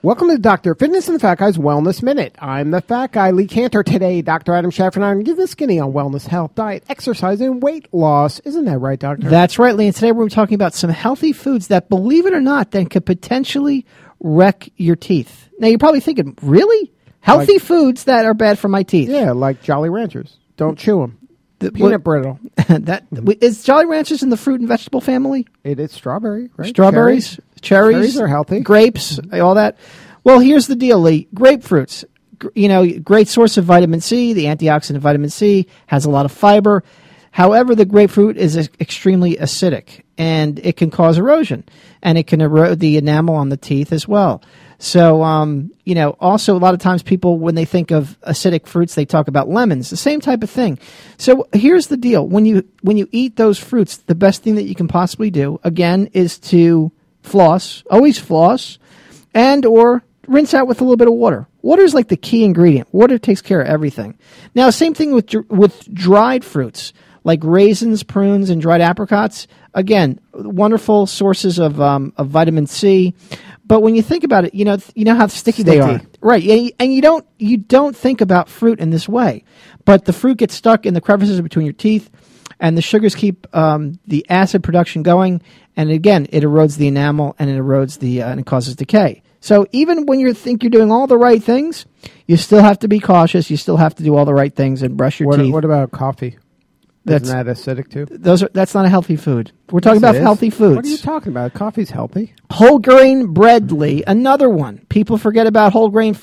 Welcome to Dr. Fitness and the Fat Guy's Wellness Minute. I'm the Fat Guy, Lee Cantor. Today, Dr. Adam Schaffer and I are going to give the skinny on wellness, health, diet, exercise, and weight loss. Isn't that right, Doctor? That's right, Lee. And today we're talking about some healthy foods that, believe it or not, then could potentially wreck your teeth. Now, you're probably thinking, really? Healthy foods that are bad for my teeth? Yeah, like Jolly Ranchers. Don't chew them. Peanut brittle. Is Jolly Ranchers in the fruit and vegetable family? It is strawberry, right? Strawberries, cherries. Cherries are healthy. Grapes, all that. Well, here's the deal, Lee. Grapefruits, great source of vitamin C. The antioxidant vitamin C has a lot of fiber. However, the grapefruit is extremely acidic, and it can cause erosion, and it can erode the enamel on the teeth as well. So, also a lot of times people, when they think of acidic fruits, they talk about lemons, the same type of thing. So here's the deal. When you eat those fruits, the best thing that you can possibly do, again, is to floss, always floss, and or rinse out with a little bit of water. Water is like the key ingredient. Water takes care of everything. Now, same thing with dried fruits, like raisins, prunes, and dried apricots. Again, wonderful sources of vitamin C. But when you think about it, you know how sticky they are, right? And you don't think about fruit in this way. But the fruit gets stuck in the crevices between your teeth, and the sugars keep the acid production going. And again, it erodes the enamel, and it erodes and it causes decay. So even when you think you're doing all the right things, you still have to be cautious. You still have to do all the right things and brush your teeth. What about coffee? Isn't that acidic too? That's not a healthy food. We're talking about healthy foods. What are you talking about? Coffee's healthy. Whole grain bread, Lee, another one. People forget about whole grain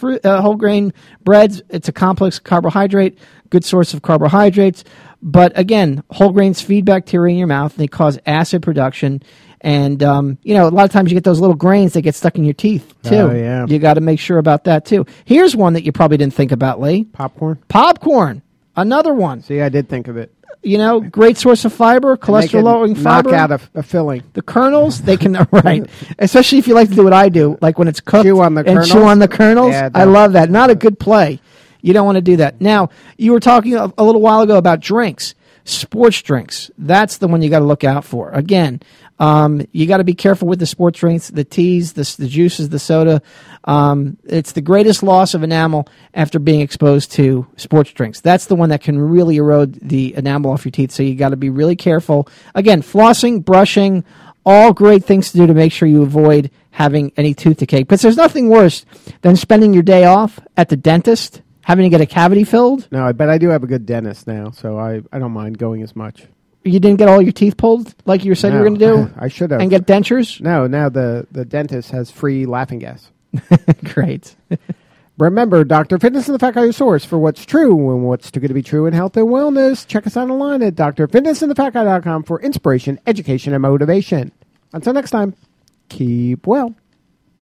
breads. It's a complex carbohydrate, good source of carbohydrates. But again, whole grains feed bacteria in your mouth. They cause acid production. And, a lot of times you get those little grains that get stuck in your teeth, too. Oh, yeah. You got to make sure about that, too. Here's one that you probably didn't think about, Lee. Popcorn. Another one. See, I did think of it. Great source of fiber, cholesterol-lowering fiber. Knock out a filling. The kernels, they can, right. Especially if you like to do what I do, like when it's cooked. Chew on the kernels. Chew on the kernels. Yeah, I love that. Not a good play. You don't want to do that. Now, you were talking a little while ago about drinks. Sports drinks. That's the one you got to look out for. Again, you got to be careful with the sports drinks, the teas, the juices, the soda. It's the greatest loss of enamel after being exposed to sports drinks. That's the one that can really erode the enamel off your teeth, so you got to be really careful. Again, flossing, brushing, all great things to do to make sure you avoid having any tooth decay. Because there's nothing worse than spending your day off at the dentist, having to get a cavity filled. No, but I do have a good dentist now, so I don't mind going as much. You didn't get all your teeth pulled like you said you were going to do? I should have. And get dentures? No, now the dentist has free laughing gas. Great. Remember, Dr. Fitness and the Fat Guy, your source for what's true and what's too good to be true in health and wellness. Check us out online at drfitnessandthefatguy.com for inspiration, education, and motivation. Until next time, keep well.